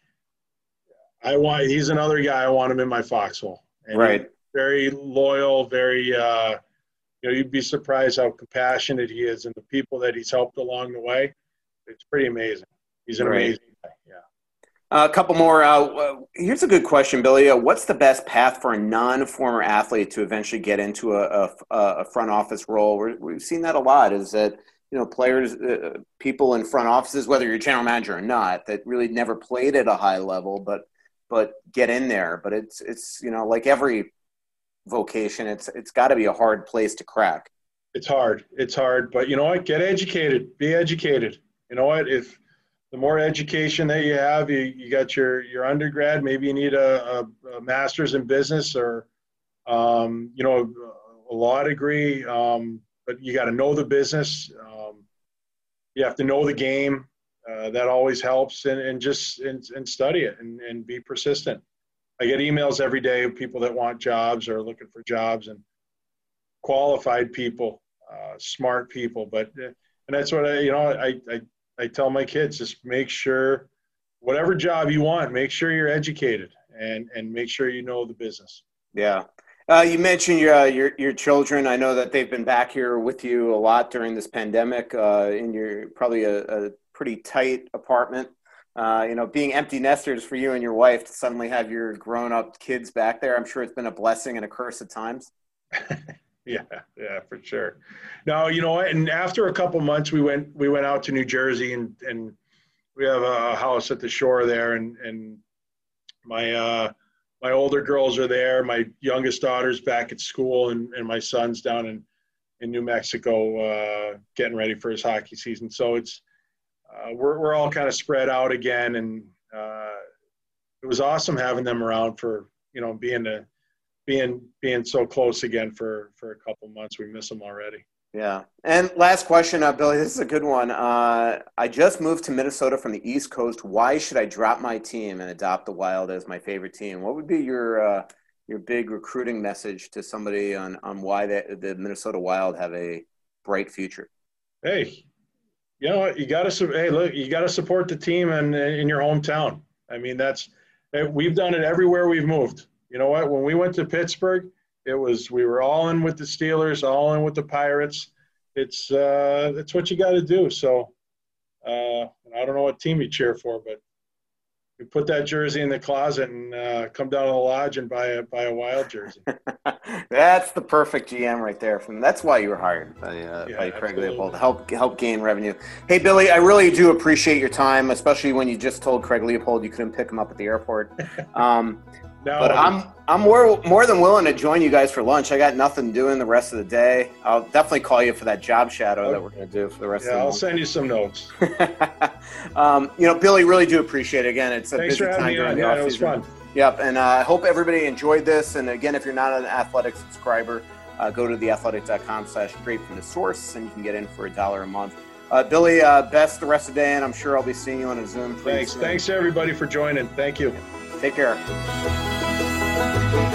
I want, he's another guy. I want him in my foxhole. And right. Very loyal. Very. Uh, you know, you'd be surprised how compassionate he is, and the people that he's helped along the way. It's pretty amazing. He's an right. amazing guy. Yeah. Uh, a couple more. Uh, here's a good question, Billy. Uh, what's the best path for a non-former athlete to eventually get into a, a, a front office role? We're, we've seen that a lot. Is that you know players, uh, people in front offices, whether you're general manager or not, that really never played at a high level, but but get in there. But it's it's you know like every vocation, it's it's got to be a hard place to crack. It's hard. It's hard. But you know what? Get educated. Be educated. You know what? If the more education that you have, you, you got your, your undergrad, maybe you need a, a, a master's in business or, um, you know, a, a law degree, um, but you got to know the business. Um, you have to know the game. Uh, that always helps and, and just and, and study it and, and be persistent. I get emails every day of people that want jobs or looking for jobs and qualified people, uh, smart people. But, and that's what I, you know, I, I, I tell my kids, just make sure whatever job you want, make sure you're educated and, and make sure you know the business. Yeah. Uh, you mentioned your, uh, your, your children. I know that they've been back here with you a lot during this pandemic uh, in your probably a, a pretty tight apartment. Uh, you know, being empty nesters for you and your wife to suddenly have your grown up kids back there. I'm sure it's been a blessing and a curse at times. Yeah, yeah, for sure. No, you know what? And after a couple months, we went we went out to New Jersey, and, and we have a house at the shore there. And and my uh, my older girls are there. My youngest daughter's back at school, and, and my son's down in, in New Mexico uh, getting ready for his hockey season. So it's uh, we're we're all kind of spread out again, and uh, it was awesome having them around for you know being a being being so close again for for a couple months. We miss them already. Yeah. And last question, uh, Billy, this is a good one. Uh, I just moved to Minnesota from the East Coast. Why should I drop my team and adopt the Wild as my favorite team? What would be your uh, your big recruiting message to somebody on on why the, the Minnesota Wild have a bright future? Hey, you know what? You got to hey look, you got to support the team in in your hometown. I mean, that's we've done it everywhere we've moved. You know what? When we went to Pittsburgh, it was we were all in with the Steelers, all in with the Pirates. It's uh, it's what you got to do. So uh, I don't know what team you cheer for, but you put that jersey in the closet and uh, come down to the lodge and buy a buy a Wild jersey. That's the perfect G M right there. From that's why you were hired by, uh, yeah, by Craig absolutely. Leopold to help help gain revenue. Hey Billy, I really do appreciate your time, especially when you just told Craig Leopold you couldn't pick him up at the airport. Um, No, but I'm I'm more more than willing to join you guys for lunch. I got nothing doing the rest of the day. I'll definitely call you for that job shadow okay. that we're going to do for the rest yeah, of the I'll month. send you some notes. um, you know, Billy, really do appreciate it. Again, it's a Thanks busy for having time me during on. the Yeah, off it was season. fun. Yep, and uh, I hope everybody enjoyed this. And again, if you're not an Athletic subscriber, uh, go to theathletic.com slash straight from the source, and you can get in for a dollar a month. Uh, Billy, uh, best the rest of the day, and I'm sure I'll be seeing you on a Zoom. Thanks. Soon. Thanks, everybody, for joining. Thank you. Take care.